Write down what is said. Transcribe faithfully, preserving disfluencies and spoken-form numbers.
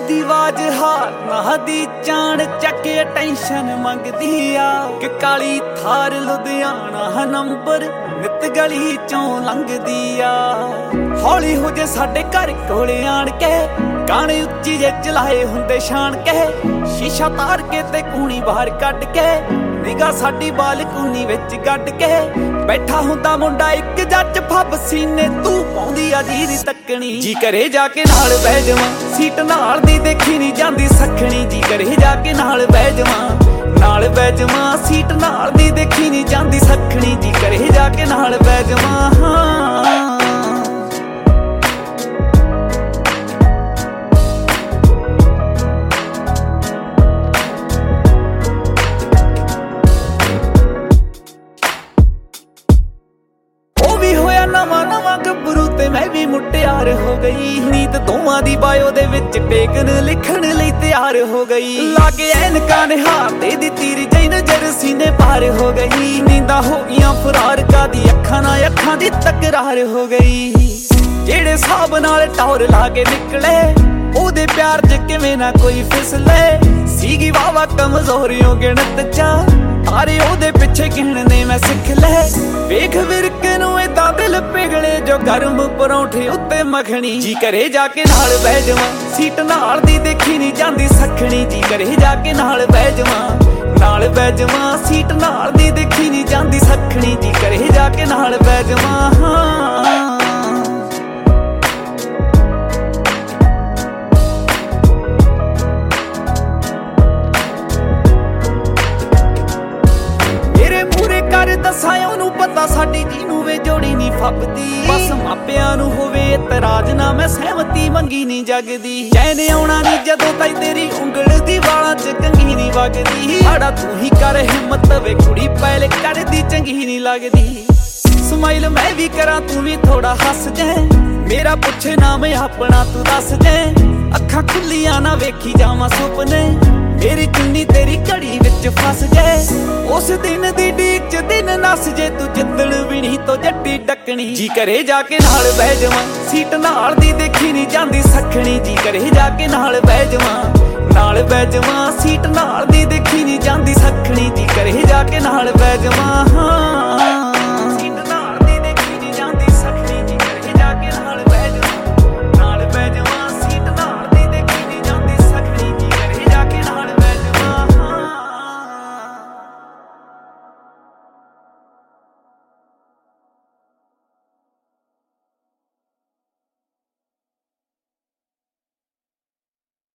ਦੀ ਆਵਾਜ਼ ਹਾਰ ਨਾ ਦੀ ਚਾਣ ਚੱਕੇ ਟੈਨਸ਼ਨ ਮੰਗਦੀ ਆ ਕਿ ਕਾਲੀ ਥਾਰ ਲੁਧਿਆਣਾ ਨੰਬਰ ਨਿਤ ਗਲੀ ਚੋਂ ਲੰਘਦੀ ਆ। ਹੌਲੀ ਹੋ ਜੇ ਸਾਡੇ ਘਰ ਕੋਲੇ ਆਣ ਕੇ ਗਾਣੇ ਉੱਚੀ ਜੇ ਚਲਾਏ ਹੁੰਦੇ ਸ਼ਾਨ ਕੇ ਸ਼ੀਸ਼ਾ ਤਾਰ ਕੇ ਤੇ ਕੂਣੀ ਬਾਹਰ ਕੱਢ ਕੇ ਨਿਗਾ ਸਾਡੀ ਬਾਲਕੂਨੀ ਵਿੱਚ ਗੱਡ ਕੇ ਬੈਠਾ ਹੁੰਦਾ ਮੁੰਡਾ ਇੱਕ ਜੱਜ ਫੱਬ ਸੀਨੇ ਤੂੰ ਪਾਉਂਦੀ ਆ ਜੀਰੀ ਤੱਕਣੀ। ਜੀ ਕਰੇ ਜਾ ਕੇ ਨਾਲ ਬਹਿ ਜਾਵਾਂ ਸੀਟ ਨਾਲ ਦੀ ਦੇਖੀ ਨਹੀਂ ਜਾਂਦੀ ਸੱਖਣੀ। ਜੀ ਕਰੇ ਜਾ ਕੇ ਨਾਲ ਬਹਿ ਜਾਵਾਂ ਨਾਲ ਬਹਿ ਜਾਵਾਂ ਸੀਟ ਨਾਲ ਦੀ ਦੇਖੀ ਨਹੀਂ ਜਾਂਦੀ ਸੱਖਣੀ। ਜੀ ਕਰੇ ਜਾ ਕੇ ਨਾਲ ਬਹਿ ਜਾਵਾਂ ਹਾਂ। ਨਵਾਂ ਨਵਾਂ ਗੱਭਰੂ ਤੇ ਮੈਂ ਵੀ ਮੁਟਿਆਰ ਹੋ ਗਈ ਨੀਤ ਦੋਵਾਂ ਦੀ ਬਾਇਓ ਦੇ ਵਿੱਚ ਟੇਕਨ ਲਿਖਣ ਲਈ ਤਿਆਰ ਹੋ ਗਈ। ਲਾਗੇ ਐਨਕਾਂ ਨੇ ਹਾਤੇ ਦੀ ਤੀਰ ਜਈ ਨਜ਼ਰ ਸੀਨੇ ਪਾਰ ਹੋ ਗਈ। ਨੀਂਦਾਂ ਹੋ ਗਈਆਂ ਫਰਾਰ ਕਾਦੀ ਅੱਖਾਂ ਨਾਲ ਅੱਖਾਂ ਦੀ ਤਕਰਾਰ ਹੋ ਗਈ। ਜਿਹੜੇ ਸਾਬ ਨਾਲ ਟੌਰ ਲਾ ਕੇ ਨਿਕਲੇ ਉਹਦੇ ਪਿਆਰ 'ਚ ਕਿਵੇਂ ਨਾ ਕੋਈ ਫਿਸਲੇ। ਸੀਗੀ ਵਾਵਾ ਕਮਜ਼ੋਰੀਆਂ ਗਿਣਤ ਚਾ ਤਾਰੇ ਉਹਦੇ ਪਿੱਛੇ ਗਿਣਨੇ ਮੈਂ ਸਿੱਖ ਲੈ। ਵੇਖ ਵਿਰਕੇ ਨੂੰ ਏਦਾਂ ਦਿਲ ਪਿਘਲੇ ਜੋ ਗਰਮ ਪਰੌਂਠੇ ਉੱਤੇ ਮੱਖਣੀ। ਜੀ ਕਰੇ ਜਾ ਕੇ ਨਾਲ ਬਹਿ ਜਾਵਾਂ ਸੀਟ ਨਾਲ ਦੀ ਦੇਖੀ ਨਹੀਂ ਜਾਂਦੀ ਸੱਖਣੀ। ਜੀ ਕਰੇ ਜਾ ਕੇ ਨਾਲ ਬਹਿ ਜਾਵਾਂ ਨਾਲ ਬਹਿ ਜਾਵਾਂ ਸੀਟ ਨਾਲ ਦੀ ਦੇਖੀ ਨਹੀਂ ਜਾਂਦੀ ਸੱਖਣੀ। ਜੀ ਕਰੇ ਜਾ ਕੇ ਨਾਲ ਬਹਿ ਜਾਵਾਂ ਹਾਂ। ਦੱਸਾਂ ਉਹਨੂੰ ਪਤਾ ਸਾਡੀ ਜੀ ਨੂੰ ਵੇ ਜੋੜੀ ਨਹੀਂ ਫੱਬਦੀ। ਬਸ ਮਾਪਿਆਂ ਨੂੰ ਹੋਵੇ ਇਤਰਾਜ਼ ਨਾ ਮੈਂ ਸਹਿਮਤੀ ਮੰਗੀ ਨਹੀਂ ਜਗਦੀ। ਚੈਨ ਆਉਣਾ ਨਹੀਂ ਜਦੋਂ ਤਾਈ ਤੇਰੀ ਉਂਗਲ ਦੀ ਵਾਲਾਂ 'ਚ ਕੰਘੀ ਨਹੀਂ ਵਗਦੀ। ਆੜਾ ਤੂੰ ਹੀ ਕਰ ਹਿੰਮਤ ਵੇ ਕੁੜੀ ਪਹਿਲੇ ਕਰਦੀ ਚੰਗੀ ਨਹੀਂ ਲੱਗਦੀ। ਸਮਾਈਲ ਮੈਂ ਵੀ ਕਰਾਂ ਤੂੰ ਵੀ ਥੋੜਾ ਹੱਸ ਜੈ ਮੇਰਾ ਪੁੱਛੇ ਨਾਮ ਆਪਣਾ ਤੂੰ ਦੱਸ ਜੈ। ਅੱਖਾਂ ਖੁੱਲੀਆਂ ਨਾ ਵੇਖੀ ਜਾਵਾਂ ਸੁਪਨੇ ਮੇਰੀ ਚੁੰਨੀ ਤੇਰੀ ਘੜੀ ਵਿੱਚ ਫਸ ਗਏ। ਉਸ ਦਿਨ ਦੀ ਡੀਕ 'ਚ ਦਿਨ ਨੱਸ ਜੇ ਤੂੰ ਜਿੱਦਣ ਵੀ ਨਹੀਂ ਤੋਂ ਜੱਟੀ ਡੱਕਣੀ। ਜੀ ਕਰੇ ਜਾ ਕੇ ਨਾਲ ਬਹਿ ਜਾਵਾਂ ਸੀਟ ਨਾਲ ਦੀ ਦੇਖੀ ਨਹੀਂ ਜਾਂਦੀ ਸੱਖਣੀ। ਜੀ ਕਰੇ ਜਾ ਕੇ ਨਾਲ ਬਹਿ ਜਾਵਾਂ ਨਾਲ ਬਹਿ ਜਾਵਾਂ ਸੀਟ ਨਾਲ ਦੀ ਦੇਖੀ ਨਹੀਂ ਜਾਂਦੀ ਸੱਖਣੀ। ਜੀ ਕਰੇ ਜਾ ਕੇ ਨਾਲ ਬਹਿ ਜਾਵਾਂ ਹਾਂ।